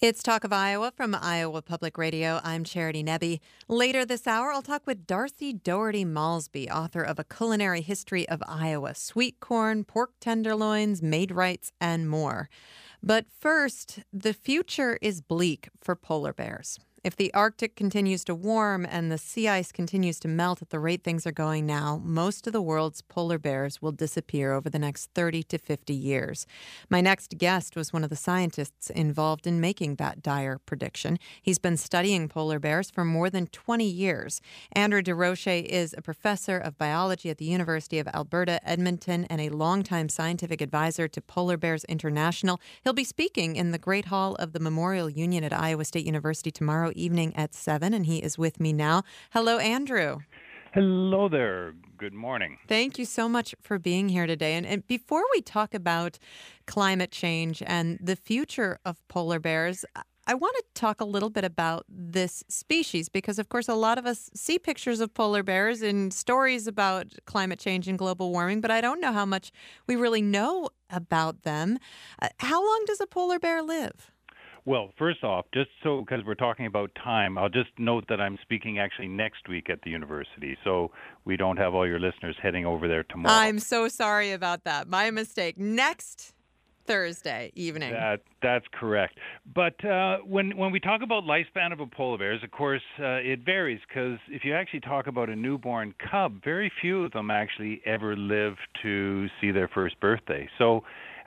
It's Talk of Iowa from Iowa Public Radio. I'm Charity Nebbe. Later this hour, I'll talk with Darcy Doherty Malsby, author of A Culinary History of Iowa, Sweet Corn, Pork Tenderloins, Maid-Rites, and more. But first, the future is bleak for polar bears. If the Arctic continues to warm and the sea ice continues to melt at the rate things are going now, most of the world's polar bears will disappear over the next 30 to 50 years. My next guest was one of the scientists involved in making that dire prediction. He's been studying polar bears for more than 20 years. Andrew DeRoche is a professor of biology at the University of Alberta, Edmonton, and a longtime scientific advisor to Polar Bears International. He'll be speaking in the Great Hall of the Memorial Union at Iowa State University tomorrow evening at 7, and he is with me now. Hello, Andrew. Hello there. Good morning. Thank you so much for being here today. And before we talk about climate change and the future of polar bears, I want to talk a little bit about this species because, of course, a lot of us see pictures of polar bears and stories about climate change and global warming, but I don't know how much we really know about them. How long does a polar bear live? Well, first off, just so because we're talking about time, I'll just note that I'm speaking actually next week at the university, so we don't have all your listeners heading over there tomorrow. I'm so sorry about that. My mistake. Next Thursday evening. That's correct. But when we talk about lifespan of a polar bear, of course, it varies because if you actually talk about a newborn cub, very few of them actually ever live to see their first birthday. So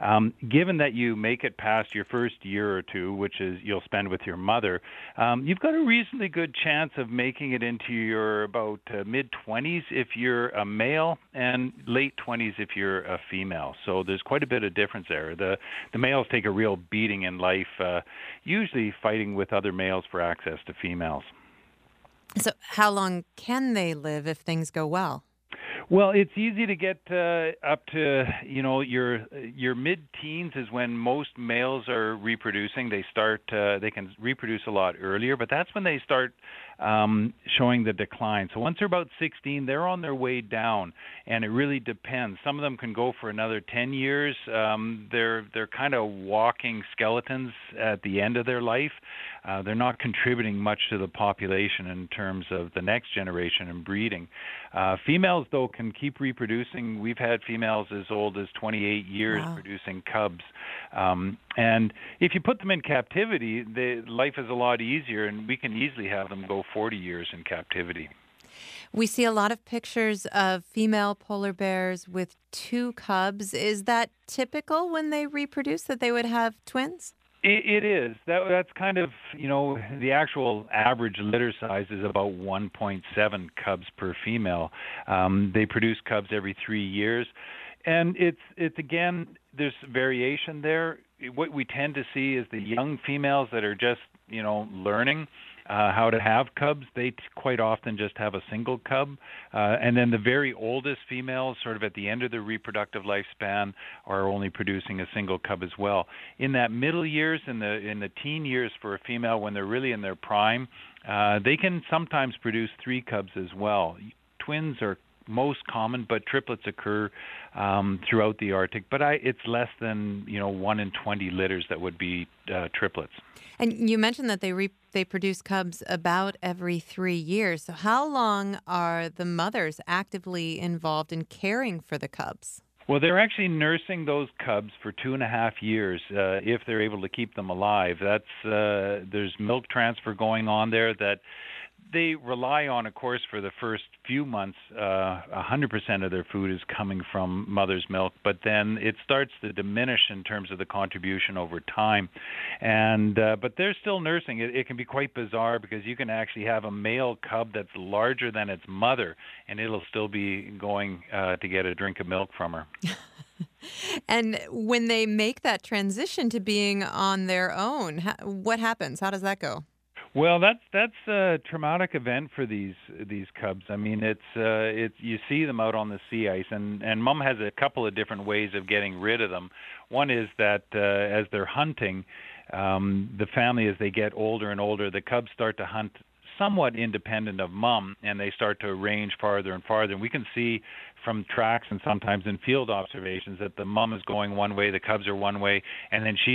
given that you make it past your first year or two, which is you'll spend with your mother, you've got a reasonably good chance of making it into your about mid-20s if you're a male and late 20s if you're a female. So there's quite a bit of difference there. The males take a real beating in life, usually fighting with other males for access to females. So how long can they live if things go well? Well, it's easy to get up to, your mid-teens is when most males are reproducing. They can reproduce a lot earlier, but that's when they start showing the decline. So once they're about 16, they're on their way down, and it really depends. Some of them can go for another 10 years. They're kind of walking skeletons at the end of their life. They're not contributing much to the population in terms of the next generation and breeding. Females, though, can keep reproducing. We've had females as old as 28 years Wow. producing cubs. And if you put them in captivity, life is a lot easier, and we can easily have them go 40 years in captivity. We see a lot of pictures of female polar bears with two cubs. Is that typical when they reproduce that they would have twins? It is. That's kind of, the actual average litter size is about 1.7 cubs per female. They produce cubs every 3 years. And it's again, there's variation there. What we tend to see is the young females that are just, learning how to have cubs, they quite often just have a single cub. And then the very oldest females, sort of at the end of their reproductive lifespan, are only producing a single cub as well. In that middle years, in the teen years for a female, when they're really in their prime, they can sometimes produce 3 cubs as well. Twins are most common, but triplets occur throughout the Arctic. But it's less than 1 in 20 litters that would be triplets. And you mentioned that they produce cubs about every 3 years. So how long are the mothers actively involved in caring for the cubs? Well, they're actually nursing those cubs for 2.5 years if they're able to keep them alive. There's milk transfer going on there that they rely on, of course, for the first few months. 100% of their food is coming from mother's milk, but then it starts to diminish in terms of the contribution over time. And but they're still nursing. It can be quite bizarre because you can actually have a male cub that's larger than its mother, and it'll still be going to get a drink of milk from her. And when they make that transition to being on their own, what happens? How does that go? Well, that's a traumatic event for these cubs. I mean, it's you see them out on the sea ice, and Mom has a couple of different ways of getting rid of them. One is that as they're hunting, the family, as they get older and older, the cubs start to hunt somewhat independent of Mom, and they start to range farther and farther. And we can see from tracks and sometimes in field observations that the mom is going one way, the cubs are one way, and then she just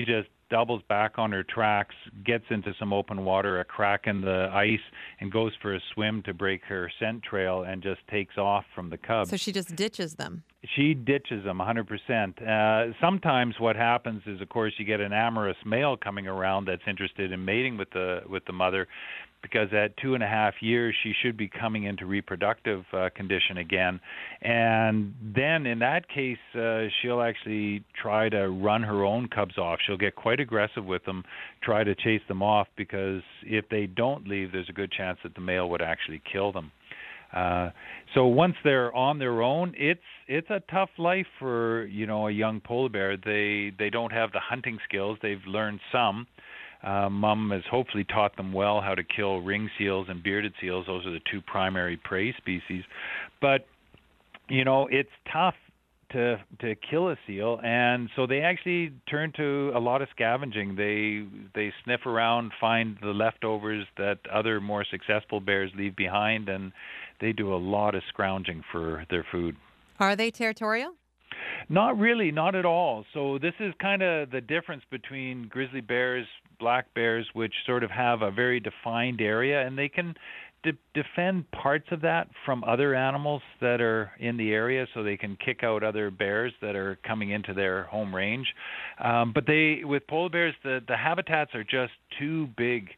doubles back on her tracks, gets into some open water, a crack in the ice, and goes for a swim to break her scent trail and just takes off from the cubs. So she just ditches them. She ditches them 100%. Sometimes what happens is, of course, you get an amorous male coming around that's interested in mating with the mother, because at 2.5 years she should be coming into reproductive condition again, and then in that case she'll actually try to run her own cubs off. She'll get quite aggressive with them, try to chase them off, because if they don't leave, there's a good chance that the male would actually kill them. So once they're on their own, it's a tough life for a young polar bear. They don't have the hunting skills. They've learned some. Mom has hopefully taught them well how to kill ring seals and bearded seals. Those are the two primary prey species. But it's tough to kill a seal, and so they actually turn to a lot of scavenging. They sniff around, find the leftovers that other more successful bears leave behind, and they do a lot of scrounging for their food. Are they territorial? Not really, not at all. So this is kind of the difference between grizzly bears, black bears, which sort of have a very defined area, and they can defend parts of that from other animals that are in the area, so they can kick out other bears that are coming into their home range. But with polar bears, the habitats are just too big.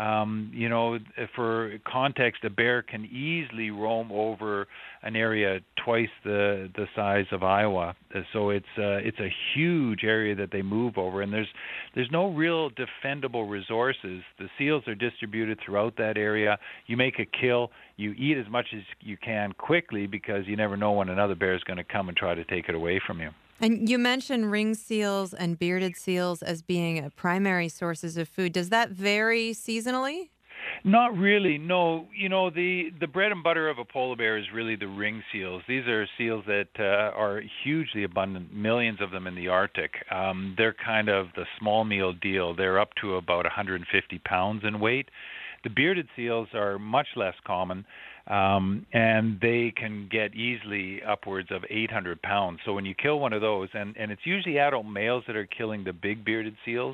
For context, a bear can easily roam over an area twice the size of Iowa. So it's a huge area that they move over, and there's no real defendable resources. The seals are distributed throughout that area. You make a kill, you eat as much as you can quickly, because you never know when another bear is going to come and try to take it away from you. And you mentioned ring seals and bearded seals as being primary sources of food. Does that vary seasonally? Not really, no. The bread and butter of a polar bear is really the ring seals. These are seals that are hugely abundant, millions of them in the Arctic. They're kind of the small meal deal. They're up to about 150 pounds in weight. The bearded seals are much less common. And they can get easily upwards of 800 pounds. So when you kill one of those, and it's usually adult males that are killing the big bearded seals,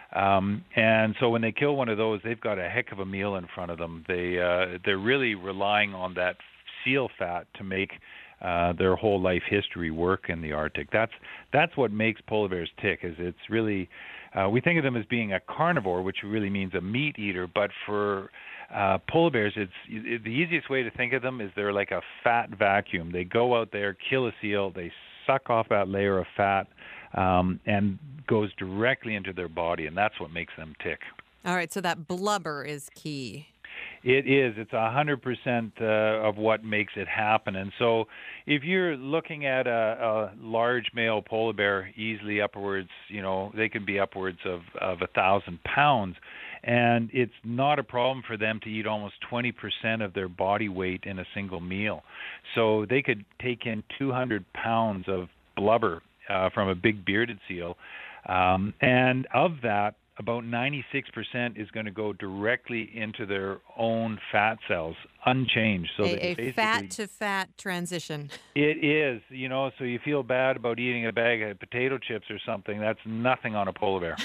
and so when they kill one of those, they've got a heck of a meal in front of them. They're really relying on that seal fat to make their whole life history work in the Arctic. That's what makes polar bears tick. Is it's really we think of them as being a carnivore, which really means a meat eater, but for polar bears, the easiest way to think of them is they're like a fat vacuum. They go out there, kill a seal, they suck off that layer of fat, and goes directly into their body, and that's what makes them tick. All right, so that blubber is key. It is. It's 100% of what makes it happen. And so if you're looking at a large male polar bear, easily upwards, they can be upwards of 1,000 pounds. And it's not a problem for them to eat almost 20% of their body weight in a single meal. So they could take in 200 pounds of blubber from a big bearded seal. And of that, about 96% is going to go directly into their own fat cells, unchanged. So a fat-to-fat transition. It is, so you feel bad about eating a bag of potato chips or something. That's nothing on a polar bear.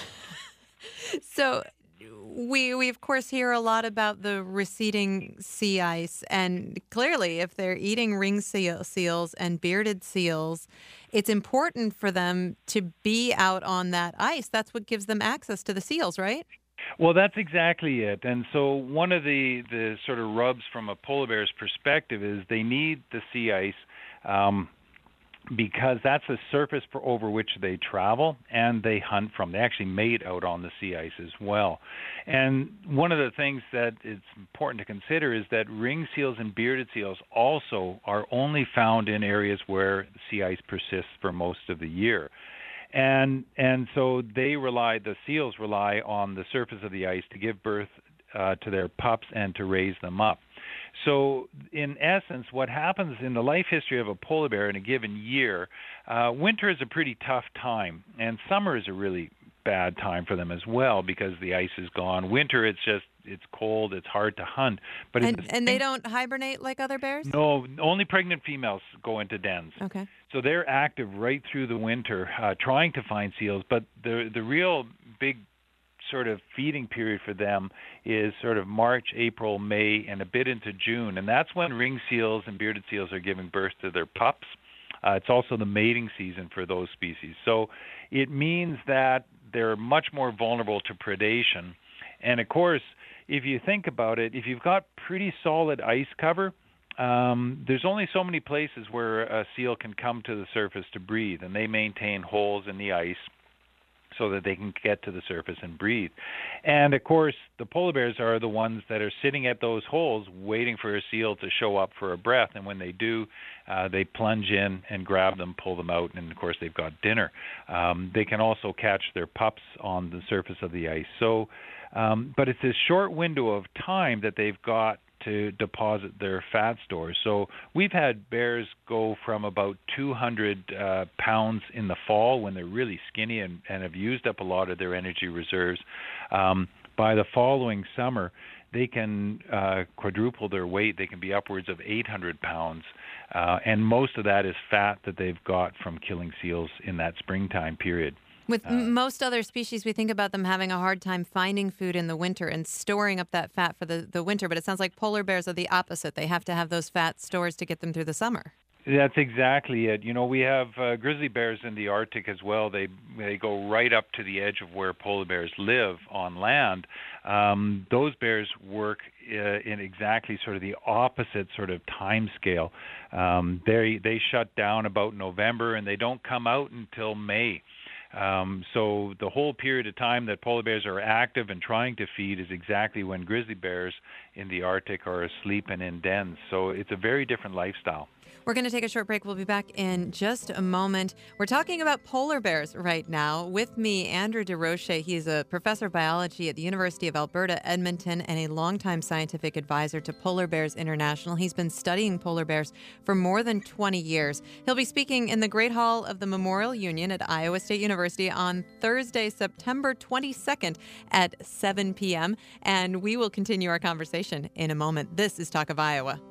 So we of course hear a lot about the receding sea ice, and clearly if they're eating ring seals and bearded seals, it's important for them to be out on that ice. That's what gives them access to the seals, right? Well, that's exactly it. And so one of the sort of rubs from a polar bear's perspective is they need the sea ice because that's the surface over which they travel and they hunt from. They actually mate out on the sea ice as well. And one of the things that is important to consider is that ring seals and bearded seals also are only found in areas where sea ice persists for most of the year. And so the seals rely on the surface of the ice to give birth to their pups and to raise them up. So in essence, what happens in the life history of a polar bear in a given year, winter is a pretty tough time, and summer is a really bad time for them as well because the ice is gone. Winter, it's cold, it's hard to hunt. But and they don't hibernate like other bears? No, only pregnant females go into dens. Okay. So they're active right through the winter trying to find seals, but the real big sort of feeding period for them is sort of March, April, May, and a bit into June. And that's when ring seals and bearded seals are giving birth to their pups. It's also the mating season for those species. So it means that they're much more vulnerable to predation. And of course, if you think about it, if you've got pretty solid ice cover, there's only so many places where a seal can come to the surface to breathe, and they maintain holes in the ice so that they can get to the surface and breathe. And of course, the polar bears are the ones that are sitting at those holes waiting for a seal to show up for a breath. And when they do, they plunge in and grab them, pull them out, and of course they've got dinner. They can also catch their pups on the surface of the ice. So, but it's this short window of time that they've got to deposit their fat stores. So we've had bears go from about 200 pounds in the fall when they're really skinny and have used up a lot of their energy reserves. By the following summer, they can quadruple their weight. They can be upwards of 800 pounds. And most of that is fat that they've got from killing seals in that springtime period. With most other species, we think about them having a hard time finding food in the winter and storing up that fat for the winter. But it sounds like polar bears are the opposite. They have to have those fat stores to get them through the summer. That's exactly it. You know, we have grizzly bears in the Arctic as well. They go right up to the edge of where polar bears live on land. Those bears work in exactly sort of the opposite sort of time scale. They shut down about November, and they don't come out until May. So the whole period of time that polar bears are active and trying to feed is exactly when grizzly bears in the Arctic are asleep and in dens. So it's a very different lifestyle. We're going to take a short break. We'll be back in just a moment. We're talking about polar bears right now. With me, Andrew DeRoche. He's a professor of biology at the University of Alberta, Edmonton, and a longtime scientific advisor to Polar Bears International. He's been studying polar bears for more than 20 years. He'll be speaking in the Great Hall of the Memorial Union at Iowa State University on Thursday, September 22nd at 7 p.m. And we will continue our conversation in a moment. This is Talk of Iowa.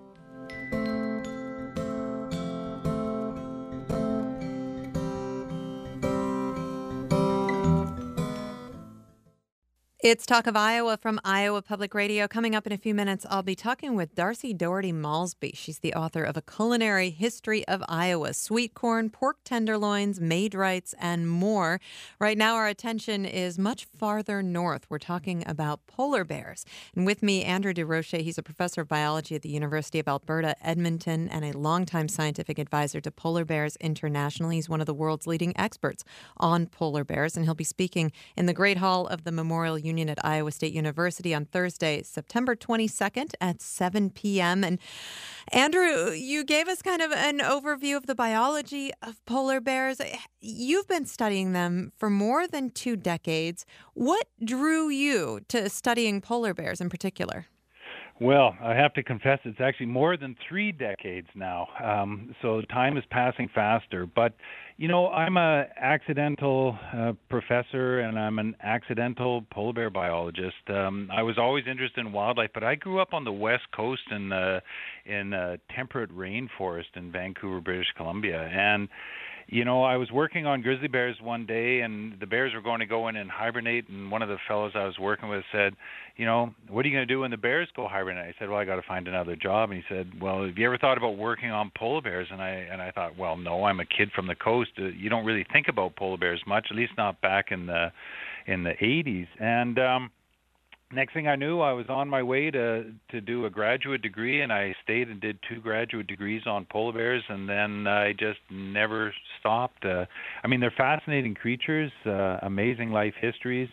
It's Talk of Iowa from Iowa Public Radio. Coming up in a few minutes, I'll be talking with Darcy Doherty Malsby. She's the author of A Culinary History of Iowa, Sweet Corn, Pork Tenderloins, Maid-Rites, and more. Right now, our attention is much farther north. We're talking about polar bears. And with me, Andrew DeRoche. He's a professor of biology at the University of Alberta, Edmonton, and a longtime scientific advisor to Polar Bears International. He's one of the world's leading experts on polar bears, and he'll be speaking in the Great Hall of the Memorial Union at Iowa State University on Thursday, September 22nd at 7 p.m. And Andrew, you gave us kind of an overview of the biology of polar bears. You've been studying them for more than 2 decades. What drew you to studying polar bears in particular? Well, I have to confess it's actually more than 3 decades now. So time is passing faster. But, you know, I'm an accidental professor and I'm an accidental polar bear biologist. I was always interested in wildlife, but I grew up on the West Coast in temperate rainforest in Vancouver, British Columbia. And you know, I was working on grizzly bears one day, and the bears were going to go in and hibernate, and one of the fellows I was working with said, you know, what are you going to do when the bears go hibernate? I said, well, I got to find another job. And he said, well, have you ever thought about working on polar bears? And I thought, well, no, I'm a kid from the coast. You don't really think about polar bears much, at least not back in the 80s. And next thing I knew, I was on my way to do a graduate degree, and I stayed and did 2 graduate degrees on polar bears, and then I just never stopped. I mean, they're fascinating creatures, amazing life histories.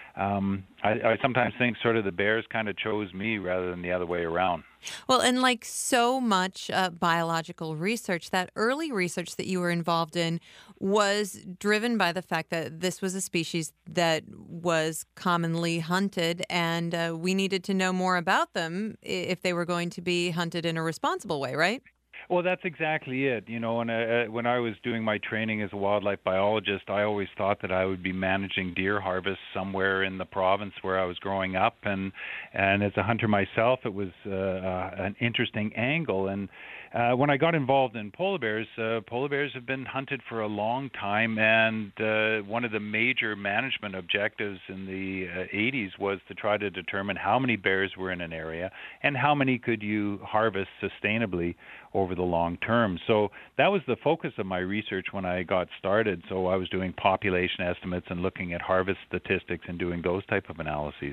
I sometimes think sort of the bears kind of chose me rather than the other way around. Well, and like so much biological research, that early research that you were involved in was driven by the fact that this was a species that was commonly hunted, and we needed to know more about them if they were going to be hunted in a responsible way, right? Well, that's exactly it. When I was doing my training as a wildlife biologist, I always thought that I would be managing deer harvest somewhere in the province where I was growing up, and as a hunter myself, it was an interesting angle. And when I got involved in polar bears have been hunted for a long time, and one of the major management objectives in the 80s was to try to determine how many bears were in an area and how many could you harvest sustainably over the long term. So that was the focus of my research when I got started. So I was doing population estimates and looking at harvest statistics and doing those type of analyses.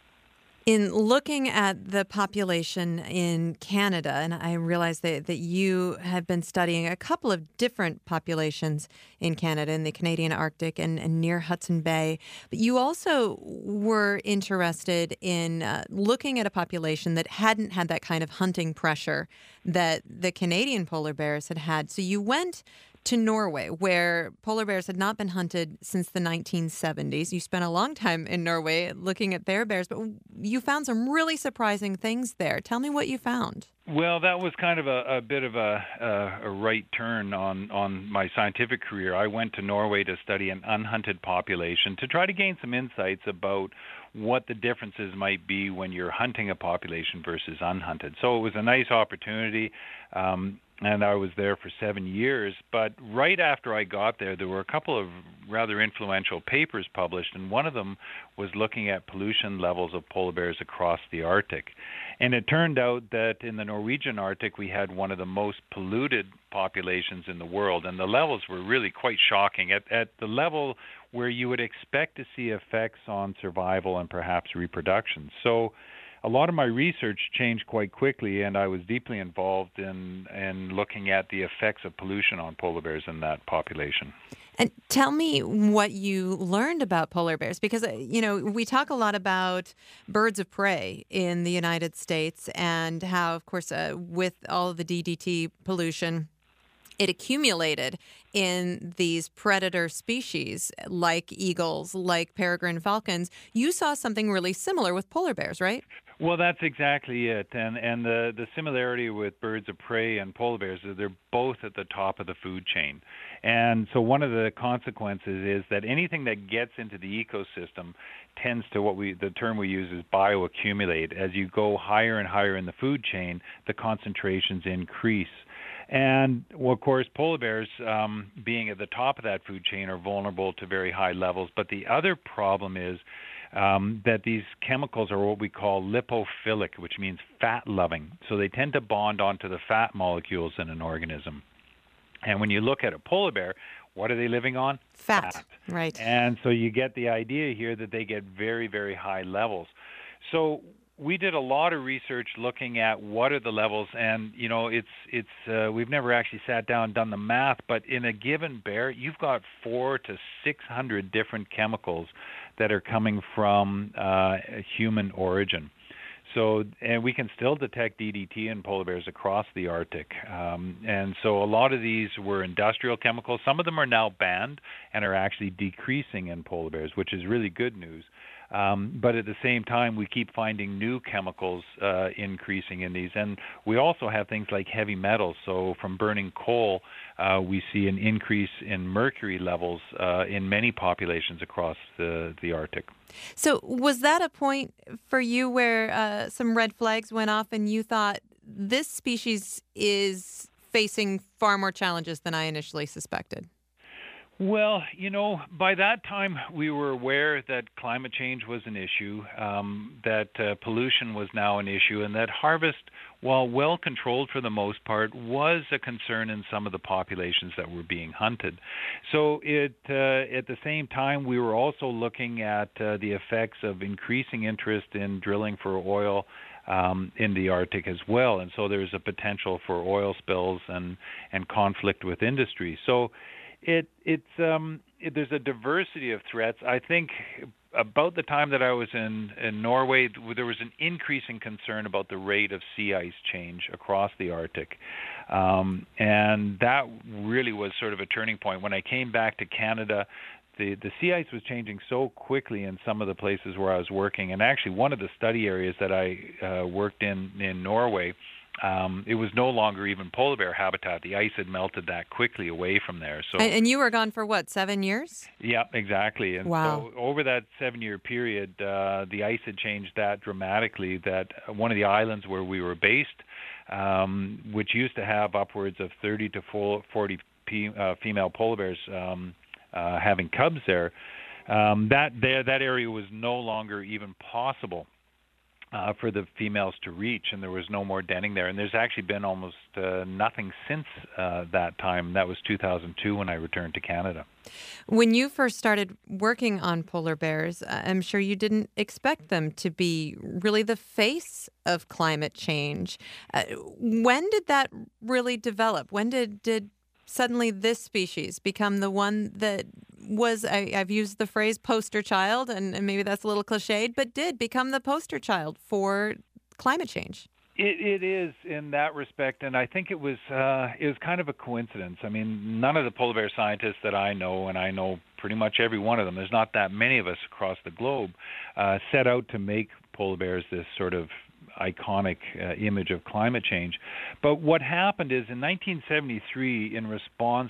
In looking at the population in Canada, and I realize that you have been studying a couple of different populations in Canada, in the Canadian Arctic and near Hudson Bay, but you also were interested in looking at a population that hadn't had that kind of hunting pressure that the Canadian polar bears had had. So you went to Norway, where polar bears had not been hunted since the 1970s. You spent a long time in Norway looking at their bears, but you found some really surprising things there. Tell me what you found. Well, that was kind of a bit of a right turn on my scientific career. I went to Norway to study an unhunted population to try to gain some insights about what the differences might be when you're hunting a population versus unhunted. So it was a nice opportunity. And I was there for 7 years. But right after I got there, there were a couple of rather influential papers published, and one of them was looking at pollution levels of polar bears across the Arctic. And it turned out that in the Norwegian Arctic, we had one of the most polluted populations in the world, and the levels were really quite shocking at the level where you would expect to see effects on survival and perhaps reproduction. So a lot of my research changed quite quickly, and I was deeply involved in looking at the effects of pollution on polar bears in that population. And tell me what you learned about polar bears, because, we talk a lot about birds of prey in the United States and how, of course, with all of the DDT pollution, it accumulated in these predator species like eagles, like peregrine falcons. You saw something really similar with polar bears, right? Well, that's exactly it. And the similarity with birds of prey and polar bears is they're both at the top of the food chain. And so one of the consequences is that anything that gets into the ecosystem tends to the term we use is bioaccumulate. As you go higher and higher in the food chain, the concentrations increase. And, well, of course, polar bears, being at the top of that food chain, are vulnerable to very high levels. But the other problem is that these chemicals are what we call lipophilic, which means fat-loving. So they tend to bond onto the fat molecules in an organism. And when you look at a polar bear, what are they living on? Fat. Right. And so you get the idea here that they get very, very high levels. So we did a lot of research looking at what are the levels, and we've never actually sat down and done the math, but in a given bear, you've got 400 to 600 different chemicals that are coming from human origin. So, and we can still detect DDT in polar bears across the Arctic. And so a lot of these were industrial chemicals. Some of them are now banned and are actually decreasing in polar bears, which is really good news. But at the same time, we keep finding new chemicals increasing in these. And we also have things like heavy metals. So from burning coal, we see an increase in mercury levels in many populations across the Arctic. So was that a point for you where some red flags went off and you thought this species is facing far more challenges than I initially suspected? Well, by that time we were aware that climate change was an issue, that pollution was now an issue, and that harvest, while well controlled for the most part, was a concern in some of the populations that were being hunted. So at the same time, we were also looking at the effects of increasing interest in drilling for oil in the Arctic as well, and so there's a potential for oil spills and conflict with industry. So there's a diversity of threats. I think about the time that I was in Norway, there was an increasing concern about the rate of sea ice change across the Arctic. And that really was sort of a turning point. When I came back to Canada, the sea ice was changing so quickly in some of the places where I was working. And actually, one of the study areas that I worked in Norway it was no longer even polar bear habitat. The ice had melted that quickly away from there. So, And you were gone for what, 7 years? yeah, exactly. And Wow. so over that 7-year period, the ice had changed that dramatically. That one of the islands where we were based, which used to have upwards of 30 to 40 female polar bears having cubs there, that area was no longer even possible for the females to reach, and there was no more denning there. And there's actually been almost nothing since that time. That was 2002 when I returned to Canada. When you first started working on polar bears, I'm sure you didn't expect them to be really the face of climate change. When did that really develop? When did suddenly this species become the one that was, I've used the phrase poster child, and maybe that's a little cliched, but did become the poster child for climate change? It is in that respect, and I think it was kind of a coincidence. I mean, none of the polar bear scientists that I know, and I know pretty much every one of them, there's not that many of us across the globe, set out to make polar bears this sort of iconic image of climate change. But what happened is in 1973, in response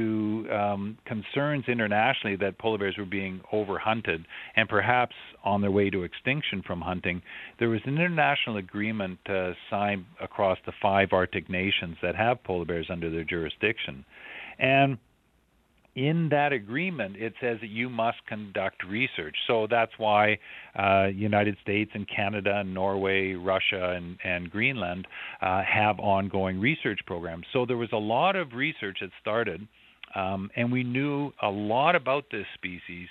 to concerns internationally that polar bears were being overhunted and perhaps on their way to extinction from hunting, there was an international agreement signed across the 5 Arctic nations that have polar bears under their jurisdiction. And in that agreement, it says that you must conduct research. So that's why United States and Canada and Norway, Russia and Greenland have ongoing research programs. So there was a lot of research that started, and we knew a lot about this species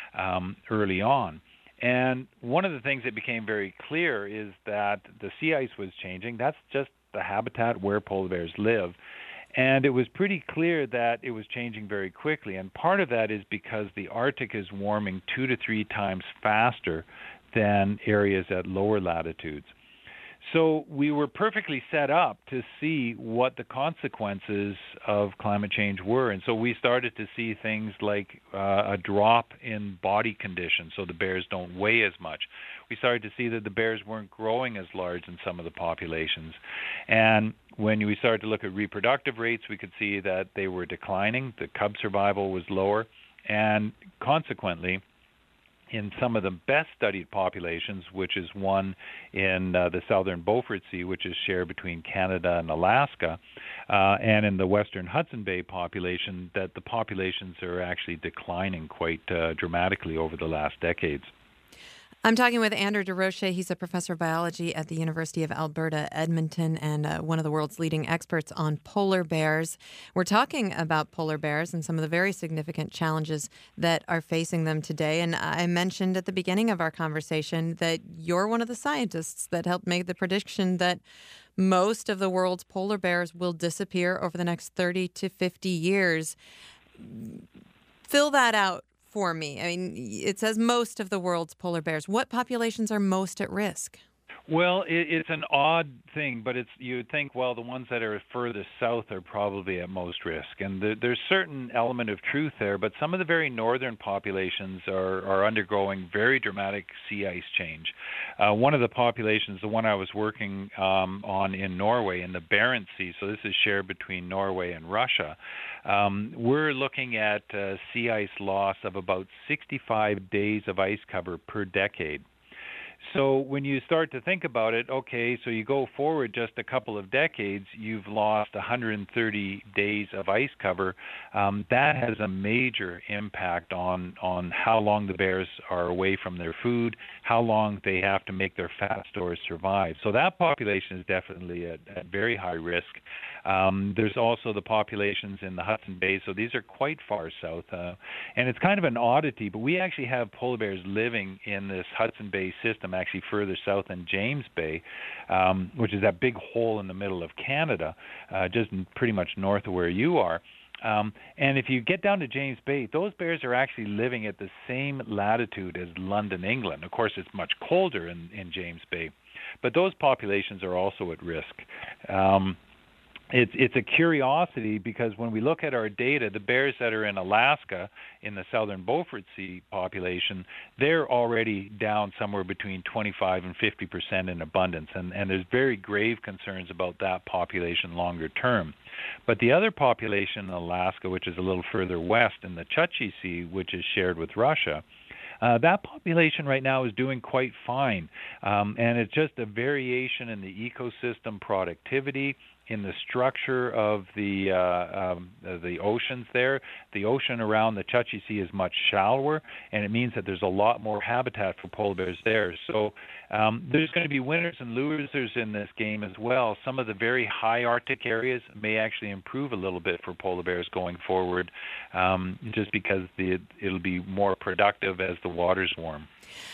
early on. And one of the things that became very clear is that the sea ice was changing. That's just the habitat where polar bears live. And it was pretty clear that it was changing very quickly. And part of that is because the Arctic is warming 2 to 3 times faster than areas at lower latitudes. So we were perfectly set up to see what the consequences of climate change were. And so we started to see things like a drop in body condition, so the bears don't weigh as much. We started to see that the bears weren't growing as large in some of the populations. And when we started to look at reproductive rates, we could see that they were declining. The cub survival was lower. And consequently, in some of the best studied populations, which is one in the southern Beaufort Sea, which is shared between Canada and Alaska, and in the western Hudson Bay population, that the populations are actually declining quite dramatically over the last decades. I'm talking with Andrew DeRoche. He's a professor of biology at the University of Alberta, Edmonton, and one of the world's leading experts on polar bears. We're talking about polar bears and some of the very significant challenges that are facing them today. And I mentioned at the beginning of our conversation that you're one of the scientists that helped make the prediction that most of the world's polar bears will disappear over the next 30 to 50 years. Fill that out for me. I mean, it says most of the world's polar bears. What populations are most at risk? Well, it's an odd thing, but you would think, well, the ones that are furthest south are probably at most risk. And there's certain element of truth there, but some of the very northern populations are undergoing very dramatic sea ice change. One of the populations, the one I was working on in Norway, in the Barents Sea, so this is shared between Norway and Russia, we're looking at sea ice loss of about 65 days of ice cover per decade. So when you start to think about it, okay, so you go forward just a couple of decades, you've lost 130 days of ice cover. That has a major impact on how long the bears are away from their food, how long they have to make their fat stores survive. So that population is definitely at very high risk. There's also the populations in the Hudson Bay, so these are quite far south. And it's kind of an oddity, but we actually have polar bears living in this Hudson Bay system, actually further south in James Bay, which is that big hole in the middle of Canada, just pretty much north of where you are. And if you get down to James Bay, those bears are actually living at the same latitude as London, England. Of course, it's much colder in James Bay, but those populations are also at risk. it's a curiosity because when we look at our data, the bears that are in Alaska in the southern Beaufort Sea population, they're already down somewhere between 25 and 50% in abundance, and there's very grave concerns about that population longer term. But the other population in Alaska, which is a little further west in the Chukchi Sea, which is shared with Russia, that population right now is doing quite fine, and it's just a variation in the ecosystem productivity, in the structure of the oceans there. The ocean around the Chukchi Sea is much shallower, and it means that there's a lot more habitat for polar bears there. So there's going to be winners and losers in this game as well. Some of the very high Arctic areas may actually improve a little bit for polar bears going forward, just because it'll be more productive as the waters warm.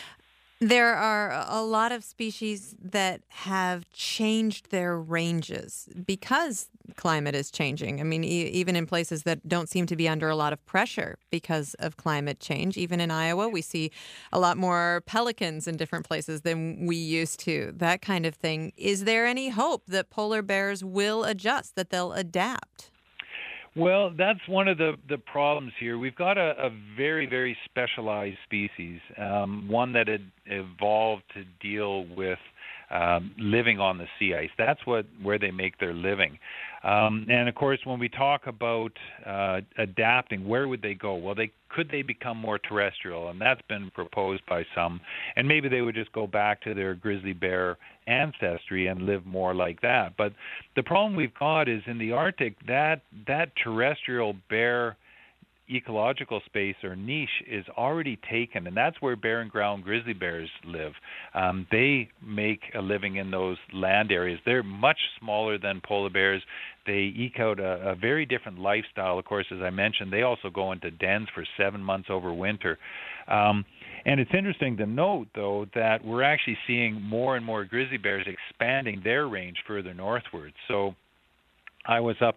There are a lot of species that have changed their ranges because climate is changing. I mean, even in places that don't seem to be under a lot of pressure because of climate change. Even in Iowa, we see a lot more pelicans in different places than we used to, that kind of thing. Is there any hope that polar bears will adjust, that they'll adapt? Well, that's one of the problems here. We've got a very, very specialized species, one that had evolved to deal with living on the sea ice. That's where they make their living. And of course, when we talk about adapting, where would they go? Well, could they become more terrestrial? And that's been proposed by some. And maybe they would just go back to their grizzly bear ancestry and live more like that. But the problem we've got is in the Arctic, that terrestrial bear ecological space or niche is already taken, and that's where barren ground grizzly bears live. They make a living in those land areas. They're much smaller than polar bears. They eke out a very different lifestyle. Of course, as I mentioned, they also go into dens for 7 months over winter. And it's interesting to note, though, that we're actually seeing more and more grizzly bears expanding their range further northward. So I was up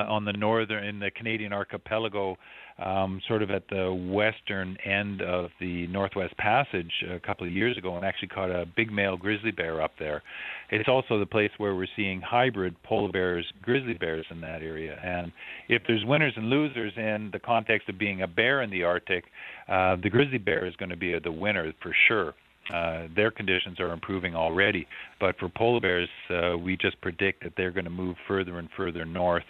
in the Canadian archipelago, sort of at the western end of the Northwest Passage a couple of years ago, and actually caught a big male grizzly bear up there. It's also the place where we're seeing hybrid polar bears, grizzly bears in that area. And if there's winners and losers in the context of being a bear in the Arctic, the grizzly bear is going to be the winner for sure. Their conditions are improving already, but for polar bears, we just predict that they're going to move further and further north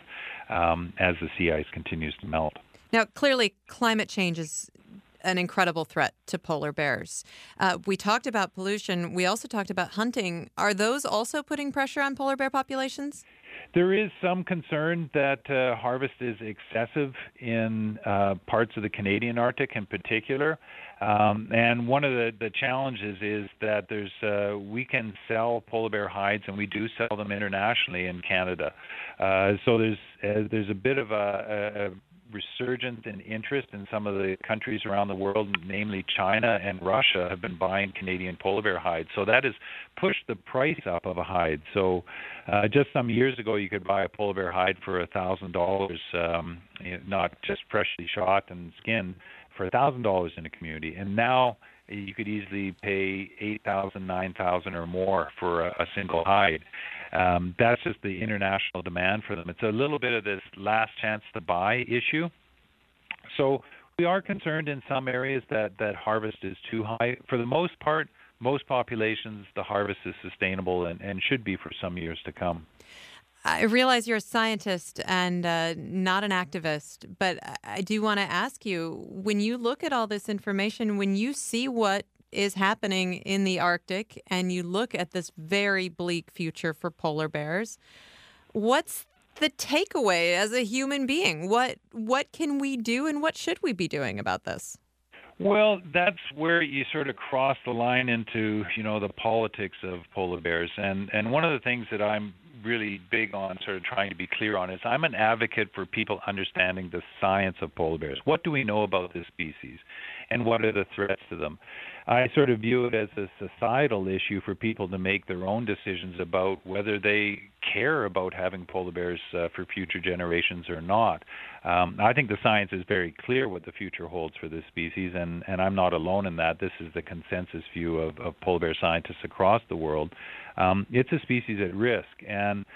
as the sea ice continues to melt. Now, clearly, climate change is an incredible threat to polar bears. We talked about pollution. We also talked about hunting. Are those also putting pressure on polar bear populations? There is some concern that harvest is excessive in parts of the Canadian Arctic in particular. And one of the challenges is that we can sell polar bear hides, and we do sell them internationally in Canada. So there's a bit of a resurgence in interest in some of the countries around the world, namely China and Russia, have been buying Canadian polar bear hides. So that has pushed the price up of a hide. So just some years ago, you could buy a polar bear hide for $1,000, not just freshly shot and skinned, for $1,000 in a community. And now you could easily pay $8,000, $9,000 or more for a single hide. That's just the international demand for them. It's a little bit of this last chance to buy issue. So we are concerned in some areas that harvest is too high. For the most part, most populations, the harvest is sustainable and should be for some years to come. I realize you're a scientist and not an activist, but I do want to ask you, when you look at all this information, when you see what is happening in the Arctic and you look at this very bleak future for polar bears, what's the takeaway as a human being? What can we do and what should we be doing about this? Well, that's where you sort of cross the line into, the politics of polar bears. And one of the things that I'm really big on sort of trying to be clear on is I'm an advocate for people understanding the science of polar bears. What do we know about this species and what are the threats to them? I sort of view it as a societal issue for people to make their own decisions about whether they care about having polar bears for future generations or not. I think the science is very clear what the future holds for this species, and I'm not alone in that. This is the consensus view of polar bear scientists across the world. It's a species at risk, and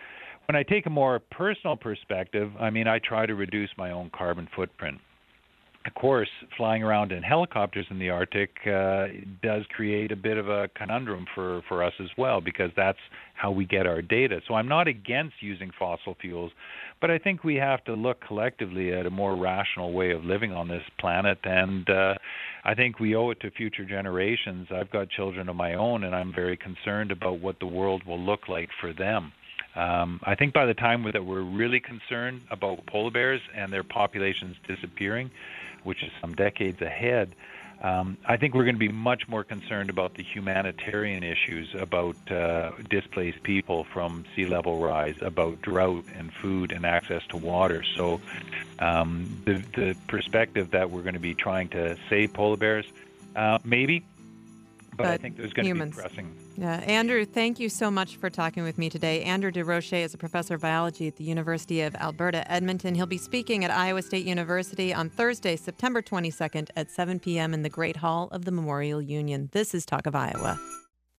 When I take a more personal perspective, I mean, I try to reduce my own carbon footprint. Of course, flying around in helicopters in the Arctic does create a bit of a conundrum for us as well, because that's how we get our data. So I'm not against using fossil fuels, but I think we have to look collectively at a more rational way of living on this planet, and I think we owe it to future generations. I've got children of my own, and I'm very concerned about what the world will look like for them. I think by the time that we're really concerned about polar bears and their populations disappearing, which is some decades ahead, I think we're going to be much more concerned about the humanitarian issues, about displaced people from sea level rise, about drought and food and access to water. So the perspective that we're going to be trying to save polar bears, maybe, but I think there's going to be pressing. Yeah. Andrew, thank you so much for talking with me today. Andrew DeRoche is a professor of biology at the University of Alberta, Edmonton. He'll be speaking at Iowa State University on Thursday, September 22nd at 7 p.m. in the Great Hall of the Memorial Union. This is Talk of Iowa.